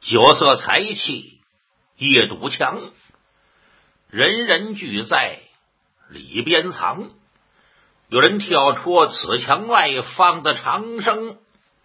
酒色财气一堵墙，人人俱在里边藏。有人跳出此墙外，放的长声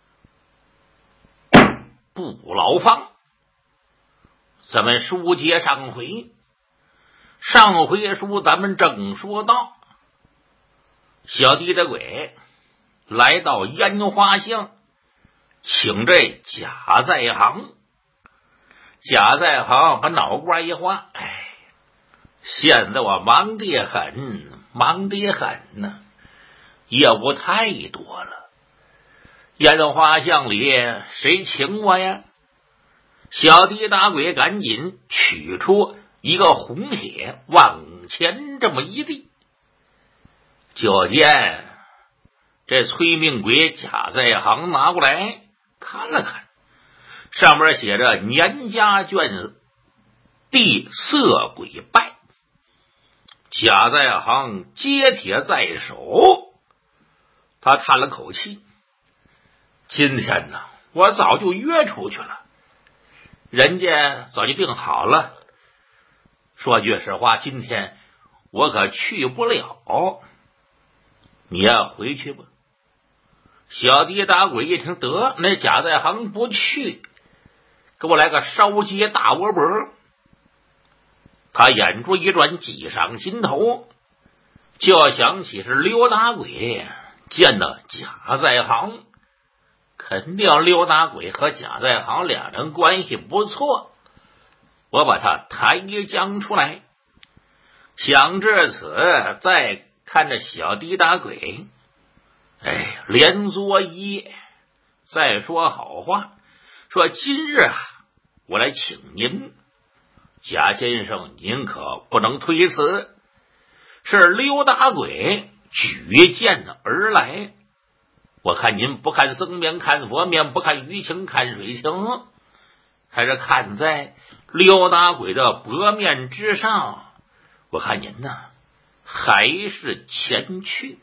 不牢房。咱们书接上回，上回书咱们正说到，小弟的鬼来到烟花巷，请这贾在行。贾在行把脑瓜一花，现在我忙得也很，忙得也很呢，业务太多了。烟花巷里谁请我呀？小弟打鬼赶紧取出一个红帖，往前这么一递，就见这催命鬼贾在行拿过来看了看，上面写着年家卷地色鬼拜。贾在行接帖在手，他叹了口气，今天呢我早就约出去了，人家早就定好了，说句实话，今天我可去不了，你要回去吧。小弟打鬼一听，得，那贾在行不去，给我来个烧街大窝脖。他眼珠一转，计上心头，就要想起是刘打鬼见到贾在行，肯定刘打鬼和贾在行两人关系不错，我把他抬将出来。想至此，再看着小弟打鬼，连作揖，再说好话，说今日我来请您，贾先生您可不能推辞，是刘打鬼举荐而来，我看您不看僧面看佛面，不看鱼情看水情，还是看在刘打鬼的薄面之上，我看您呢还是前去。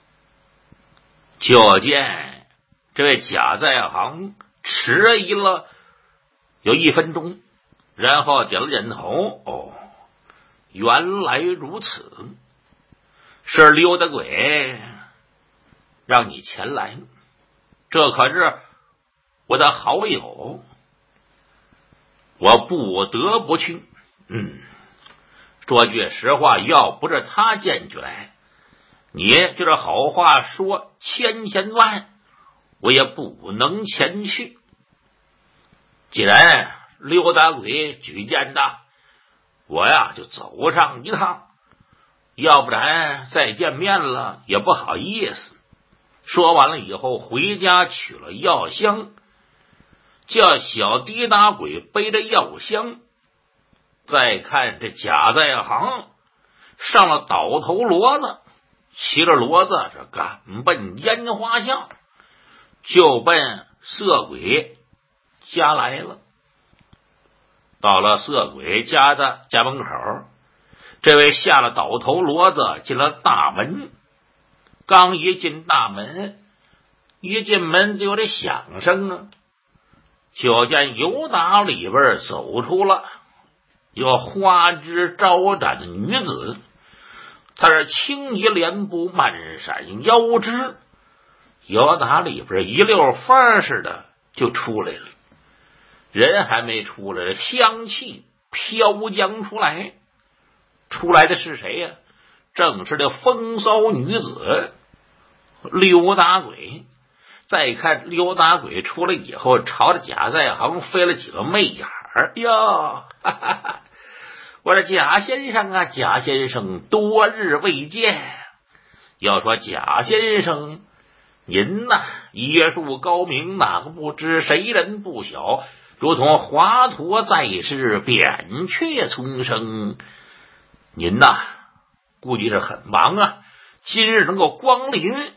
就见这位贾在行迟疑了有1分钟，然后点了点头，原来如此，是刘打鬼让你前来，这可是我的好友，我不得不去。说句实话，要不是他荐举来，你就是好话说千万，我也不能前去。既然刘打鬼举荐的，我呀就走上一趟，要不然再见面了也不好意思。说完了以后，回家取了药箱，叫小滴打鬼背着药箱。再看这贾在行上了倒头骡子，骑着骡子这赶奔烟花巷，就奔色鬼家来了。到了色鬼家的家门口，这位下了倒头骡子进了大门，刚一进大门，一进门就有这响声啊，就见由打里边走出了有花枝招展的女子，她是青衣莲步，漫闪腰肢，由打里边一溜风似的就出来了。人还没出来，香气飘将出来，出来的是谁呀？正是这风骚女子刘打鬼。再看刘打鬼出来以后，朝着贾在行飞了几个媚眼儿，哟，我说贾先生啊，贾先生多日未见。要说贾先生您呐，医术高明，哪个不知，谁人不晓，如同华佗在世，扁鹊丛生。您呐估计是很忙啊，今日能够光临，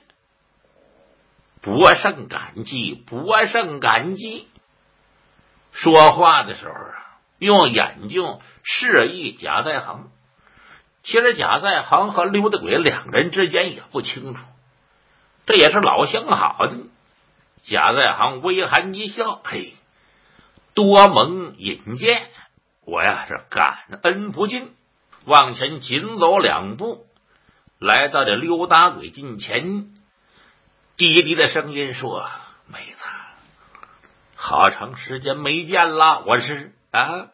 甚感激，甚感激。说话的时候用眼睛示意贾在行。其实贾在行和刘打鬼两人之间也不清楚，这也是老相好的。贾在行微含一笑， 多蒙引荐，我呀是感恩不尽，往前紧走2步，来到这溜达鬼近前，低低的声音说：“妹子，好长时间没见了，我是啊。”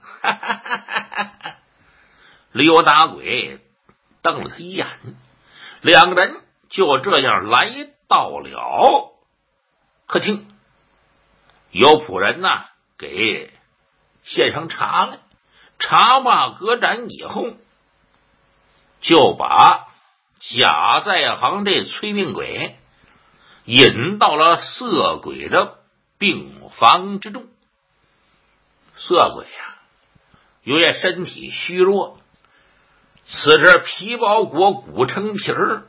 溜达鬼瞪了他一眼，两个人就这样来到了客厅。有仆人呐，给献上茶来，茶罢隔盏以后，就把贾在行这催命鬼引到了色鬼的病房之中。色鬼呀，由于身体虚弱，此时皮包裹骨成皮儿，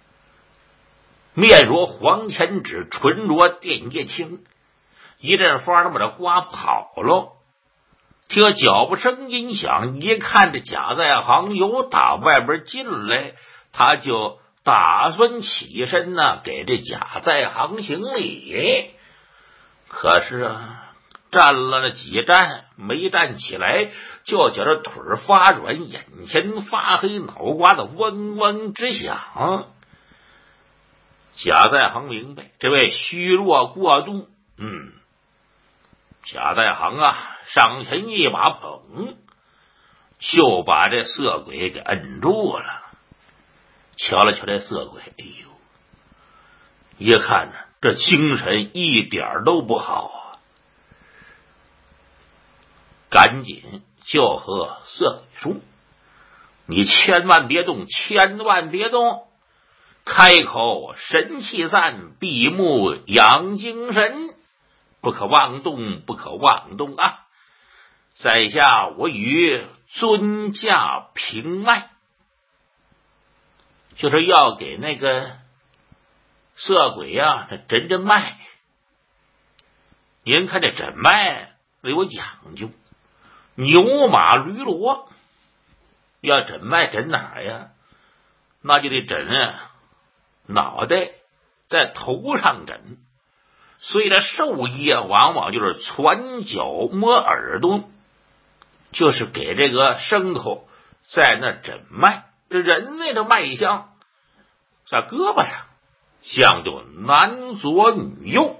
面如黄钱纸，唇如电叶青，一阵风那么的刮跑了。听脚步声音响，一看这贾在行由打外边进来，他就打算起身呢，给这贾在行行礼。可是啊，站了那几站没站起来，就觉着腿发软，眼前发黑，脑瓜子嗡嗡直响。贾在行明白这位虚弱过度，贾在行啊上前一把捧，就把这色鬼给摁住了。瞧了瞧这色鬼，哎呦，一看呢，这精神一点都不好啊！赶紧就和色鬼说：“你千万别动，千万别动！开口神气散，闭目养精神，不可妄动，不可妄动啊！在下我与尊驾平脉。”就是要给那个色鬼呀这诊脉。您看这诊脉有讲究，牛马驴骡要诊脉诊哪呀？那就得诊脑袋，在头上诊。所以这兽医往往就是传脚摸耳朵，就是给这个牲口在那诊脉。这人类的脉象在胳膊上，像就男左女右。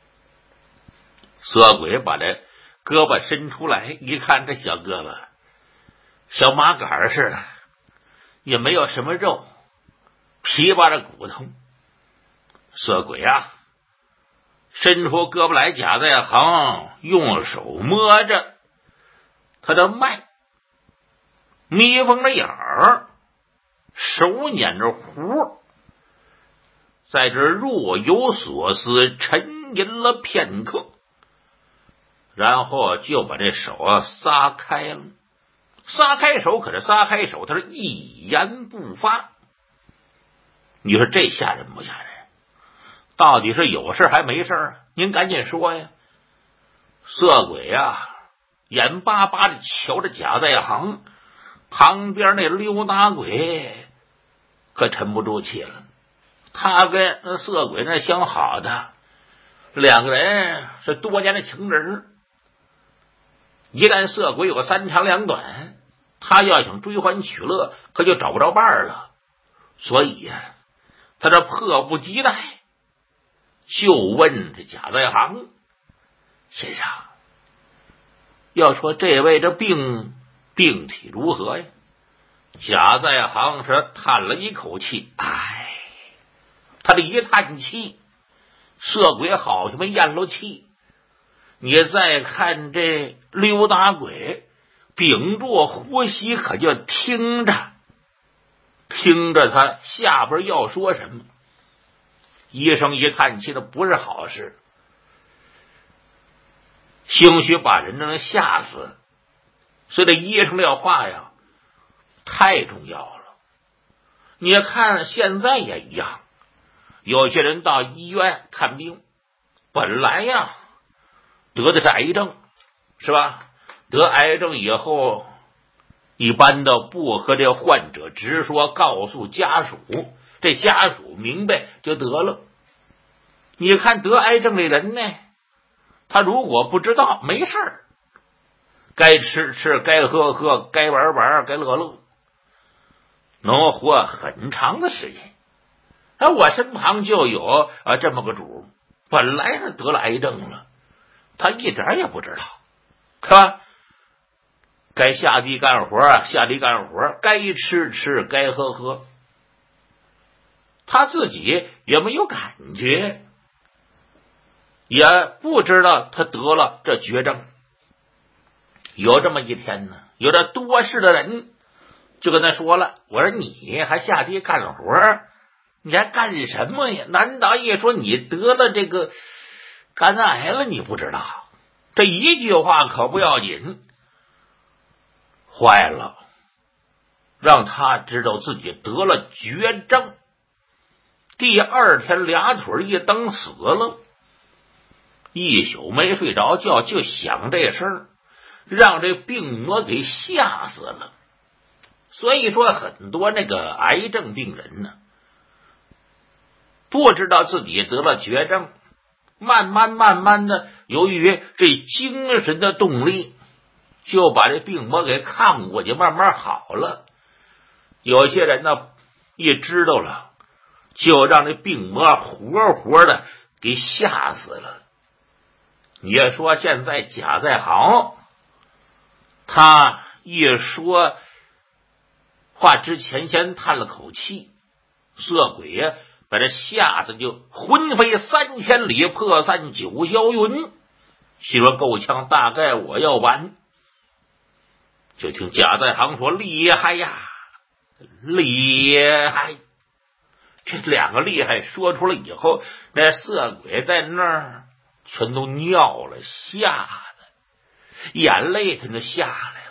色鬼把这胳膊伸出来，一看这小胳膊小麻杆似的，也没有什么肉，皮巴的骨头。色鬼啊伸出胳膊来，贾在行用手摸着他的脉，眯缝着眼儿，手捻着壶，在这若有所思，沉吟了片刻，然后就把这手撒开了。撒开手，可是撒开手，他是一言不发。你说这吓人不吓人？到底是有事还没事？您赶紧说呀！色鬼呀，眼巴巴的瞧着贾在行，旁边那溜达鬼可沉不住气了。他跟那色鬼那相好的，两个人是多年的情人。一旦色鬼有个3长2短，他要想追欢取乐，可就找不着伴儿了。所以呀，他这迫不及待就问这贾在行先生，要说这位这病体如何呀？贾在行是叹了一口气，他这一叹气，色鬼好像没咽了气。你再看这溜达鬼屏住呼吸，可就听着他下边要说什么。医生一叹气，那不是好事，兴许把人能吓死。所以这医生这话呀太重要了。你看现在也一样，有些人到医院看病，本来呀得的是癌症，是吧？得癌症以后，一般的不和这患者直说，告诉家属，这家属明白就得了。你看得癌症的人呢，他如果不知道没事儿， 该吃吃，该喝喝，该玩玩，该乐乐，能活很长的时间。我身旁就有这么个主，本来是得了癌症了，他一点也不知道，是吧？该下地干活下地干活，该吃吃，该喝喝，他自己也没有感觉，也不知道他得了这绝症。有这么一天呢，有这多事的人就跟他说了，我说你还下地干活，你还干什么呀？难道一说你得了这个肝癌了你不知道？这一句话可不要紧，坏了，让他知道自己得了绝症。第二天俩腿一蹬死了，一宿没睡着觉，就想这事儿，让这病魔给吓死了。所以说很多那个癌症病人呢，不知道自己得了绝症，慢慢的，由于这精神的动力，就把这病魔给抗过去，慢慢好了。有些人呢，一知道了，就让这病魔活活的给吓死了。你说现在贾在行，他一说话之前先叹了口气，色鬼呀，把这吓得就魂飞3000里，魄散9霄云，心说够呛，大概我要完。就听贾在行说，厉害呀，厉害！这两个厉害说出来以后，那色鬼在那儿全都尿了，吓得眼泪全都下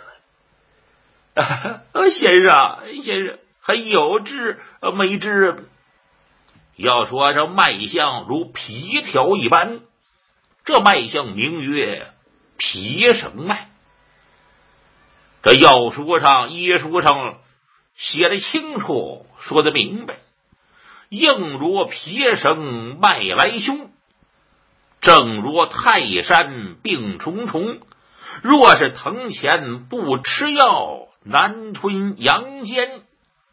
来了。先生还有治没治？要说这脉象如皮条一般，这脉象名曰皮绳脉。这药书上医书上写的清楚，说的明白，应如皮绳脉来凶，正如泰山病重重，若是疼前不吃药，难吞阳间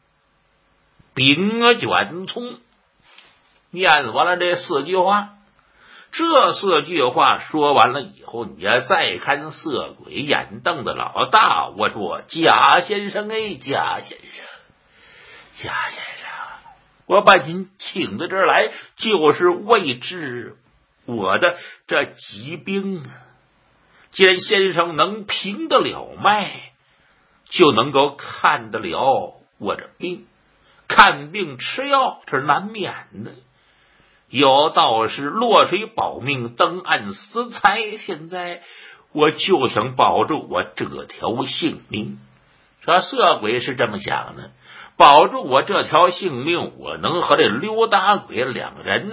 丙卷葱。念完了这4句话，这4句话说完了以后，你要再看色鬼眼瞪的老大，我说贾先生贾先生，我把您请到这儿来，就是为治我的这疾病啊。既然先生能平得了脉，就能够看得了我这病，看病吃药是难免的。有道是落水保命，登岸死财，现在我就想保住我这条性命。说色鬼是这么想的，保住我这条性命，我能和这刘打鬼两人呢，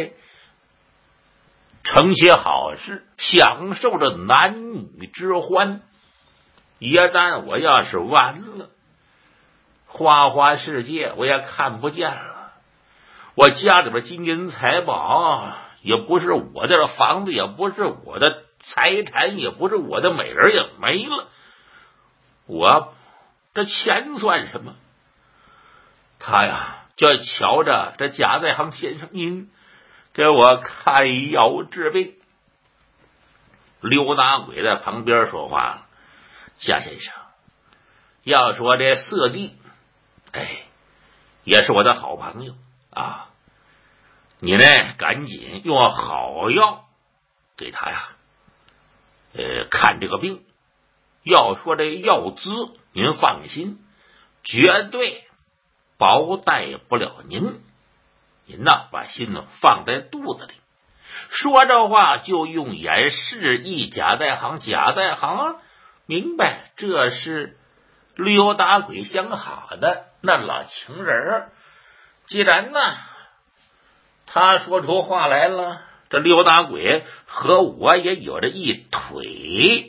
成些好事，享受着男女之欢。一旦我要是完了，花世界我也看不见了，我家里边金银财宝也不是我的，房子也不是我的，财产也不是我的，美人也没了，我这钱算什么？他呀就瞧着这贾在行先生，您给我开药治病。刘打鬼在旁边说话了，贾先生，要说这色帝也是我的好朋友啊，你呢赶紧用好药给他呀看这个病。要说这药资您放心，绝对薄待不了您，您呐把心呢放在肚子里。说这话就用眼示意贾在行，贾在行明白这是刘打鬼相好的那老情人。既然呢他说出话来了，这刘打鬼和我也有着一腿，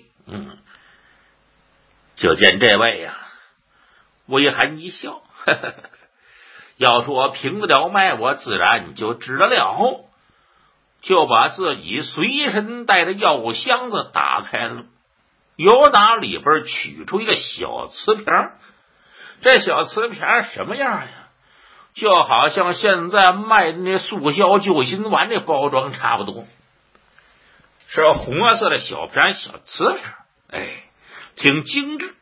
就见这位呀微含一笑，要说平得了脉，我自然就治得了，就把自己随身带的药箱子打开了， 由打里边取出一个小瓷瓶，这小瓷瓶什么样呀？就好像现在卖的那速效救心丸的包装差不多，是红色的小瓶小瓷瓶，挺精致。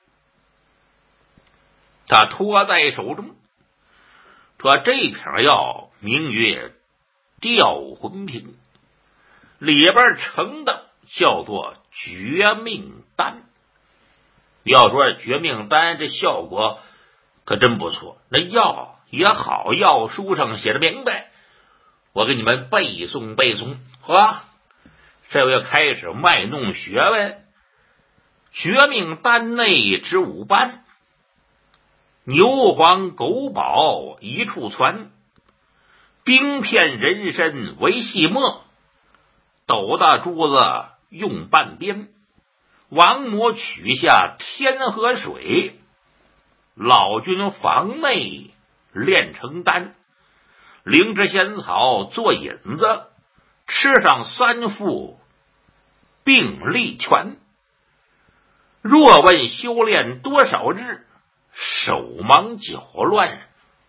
他托在手中，说这瓶药名曰吊魂瓶，里边盛的叫做绝命丹。要说绝命丹这效果可真不错，那药也好，药书上写的明白，我给你们背诵背诵。这位开始卖弄学问。绝命丹内之五般，牛黄狗宝一处攒，冰片人参为细末，斗大珠子用半边，王母取下天河水，老君房内炼成丹，灵芝仙草做引子，吃上3副并力全。若问修炼多少日，手忙脚乱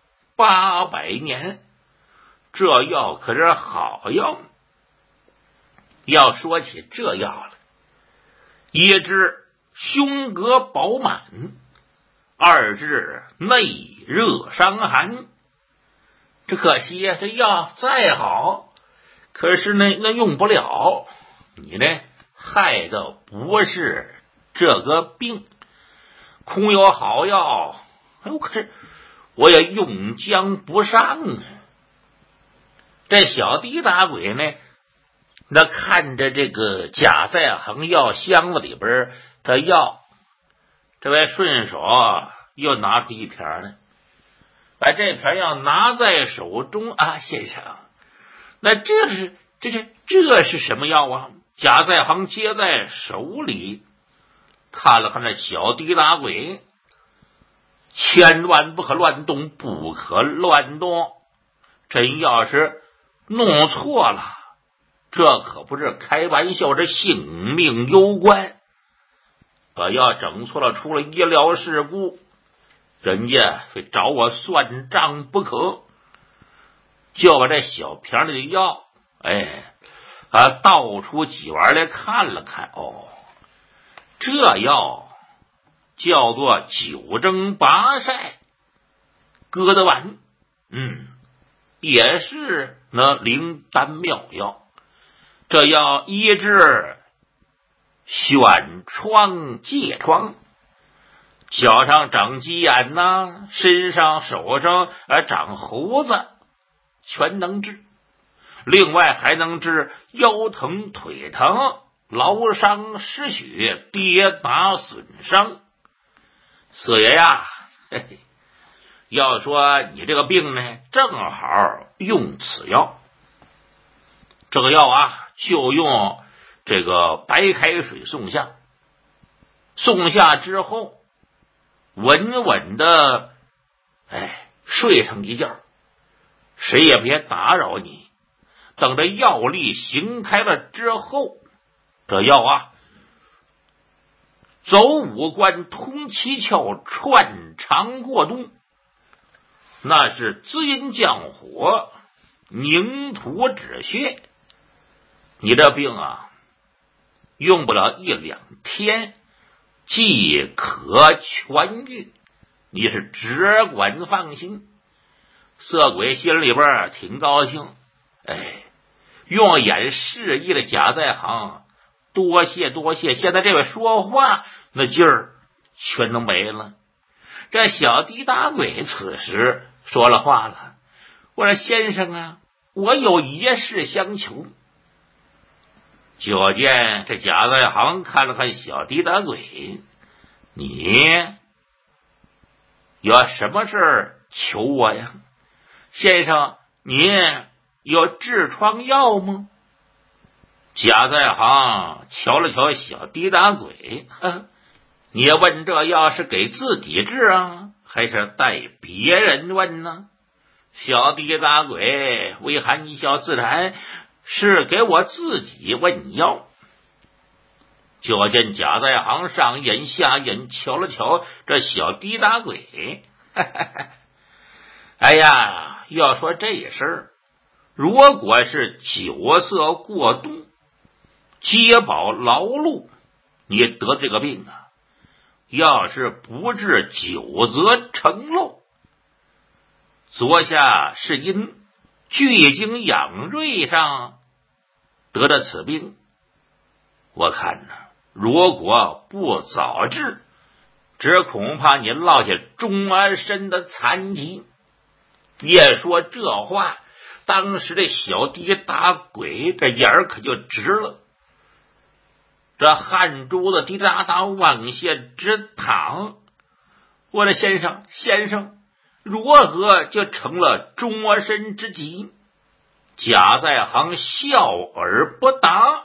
800年。这药可是好药。要说起这药了，一治胸膈饱满，二治内热伤寒。这可惜呀，这药再好，可是那用不了，你呢害的不是这个病，空有好药，可是我也用将不上啊。这小狄打鬼呢，那看着这个贾在行药箱子里边的药，这位顺手又拿出一瓶来，把这瓶药拿在手中啊，先生，那这是什么药啊？贾在行接在手里，看了看这小狄打鬼，千万不可乱动，不可乱动，真要是弄错了，这可不是开玩笑，这性命攸关。可要整错了，出了医疗事故，人家非找我算账不可。就把这小瓶里的药倒出几碗来看了看，这药叫做九蒸八晒疙瘩丸，也是那灵丹妙药。这药医治癣疮疥疮，脚上长鸡眼呐，身上手上长胡子，全能治。另外还能治腰疼腿疼、劳伤失血、跌打损伤。四爷呀，要说你这个病呢，正好用此药。这个药就用这个白开水送下，送下之后稳稳的睡上一觉，谁也别打扰你。等着药力行开了之后，这药走五官，通七窍，穿肠过肚，那是滋阴降火，凝土止血。你这病用不了1-2天即可痊愈，你是只管放心。色鬼心里边挺高兴，用眼示意的贾在行，多谢多谢。现在这位说话那劲儿全都没了。这小狄打鬼此时说了话了，我说先生我有一事相求。就见这贾在行看了看小狄打鬼，你有什么事儿求我呀？先生，你有痔疮药吗？贾在行瞧了瞧小狄打鬼，你问这药是给自己治还是带别人问呢？小狄打鬼微含一笑，自然是给我自己问药。 就见贾在行上眼下眼瞧了瞧这小狄大鬼，哎呀，要说这事儿，如果是酒色过度、饥饱劳碌，你得这个病啊，要是不治酒则成漏。昨夏是因聚精养锐上得了此病，我看呢，如果不早治，只恐怕你落下终身的残疾。别说这话，当时这小狄大鬼这眼儿可就直了，这汗珠子滴答答往下直淌。我的先生如何就成了终身之疾？贾在行笑而不答。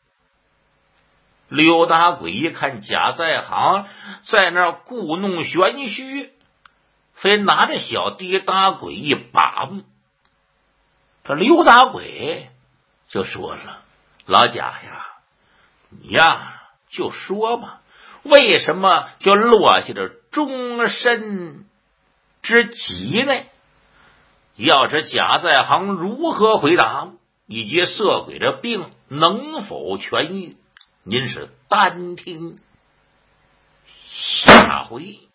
刘大鬼一看贾在行在那儿故弄玄虚，非拿着小狄大鬼一把，这刘大鬼就说了：老贾呀，你呀就说吧，为什么就落下了终身之急呢？要知贾在行如何回答，以及色鬼的病能否痊愈，您是单听下回。